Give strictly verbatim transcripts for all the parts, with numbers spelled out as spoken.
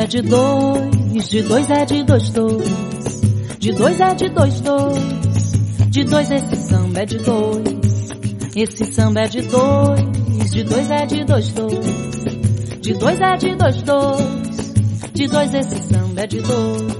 é de dois, de dois é de dois, dois. De dois é de dois, dois. De dois esse samba é de dois. Esse samba é de dois, de dois é de dois, dois. De dois é de dois, dois. De dois esse samba é de dois.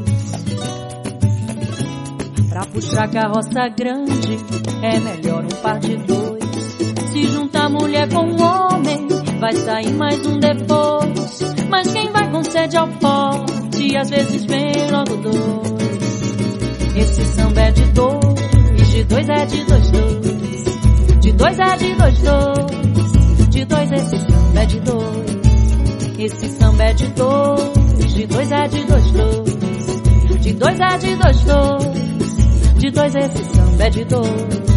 Pra puxar carroça grande é melhor um par de dois. Se juntar mulher com homem, vai sair mais um depois. Mas quem vai com sede ao pote, às vezes vem logo dois. Esse samba é de dois, de dois é de dois, dois. De dois é de dois, dois. De dois esse samba é de dois. Esse samba é de dois, de dois é de dois, dois. De dois é de dois, dois. De dois esse samba é de dois.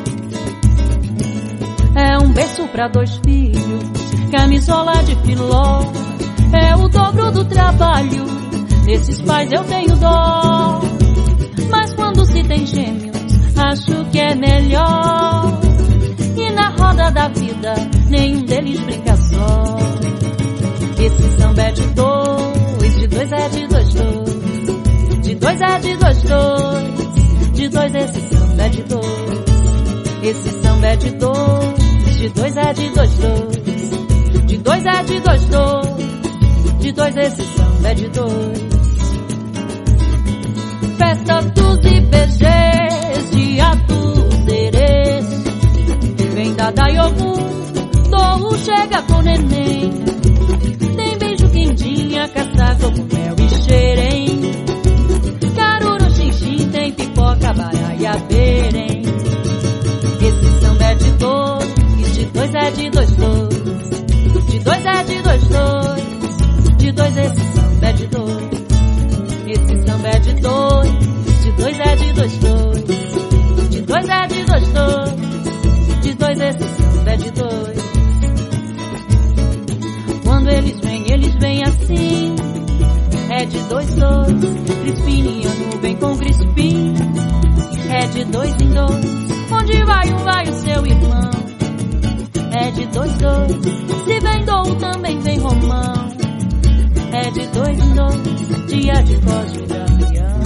É um berço pra dois filhos, camisola de filó. É o dobro do trabalho, desses pais eu tenho dó. Mas quando se tem gêmeos, acho que é melhor. E na roda da vida, nenhum deles brinca só. Esse samba é de dois, de dois é de dois, dois. De dois é de dois, dois. De dois esse samba é de dois. Esse samba é de dois, de dois é de dois, dois. De dois é de dois, dois. De dois esse samba é de dois. Festa dos I B Gs, dia dos erês. Vem da Dayogum, Torro chega com neném. Tem beijo quentinha, caçaco com mel e xerém. Caruru, xixim, tem pipoca, bará e aberém. Esse samba é de dois, de dois é de dois, dois. De dois é de dois, dois. De dois esse samba é de dois. Esse samba é de dois, de dois é de dois, dois. De dois é de dois, dois. De dois esse samba é de dois. Quando eles vêm, eles vêm assim. É de dois, dois. Crispiniano vem com Crispim. É de dois em dois. Onde vai um, vai o seu irmão. É de dois, dois. Se vem Dou, também vem Romão. É de dois em dois. Dia de Cosme e Damião.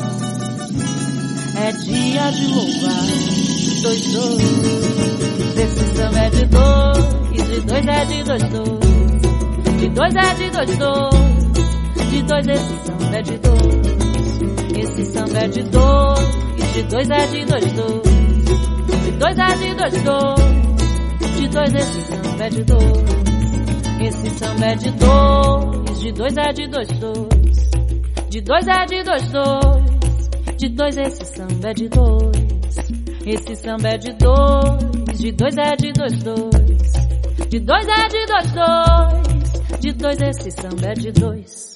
É dia de louvar. Dois, dois. Esse samba é de dois. De dois é de dois, dois. De dois é de dois, dois. De dois esse samba é de dois. Esse samba é de dois. De dois é de dois, dois. De dois é de dois, dois. De dois esse samba é de dois. Esse samba é de dois. De dois é de dois, dois. De dois é de dois, dois. De dois esse samba é de dois. Esse samba é de dois. De dois é de dois, dois. De dois é de dois, dois. De dois esse samba é de dois.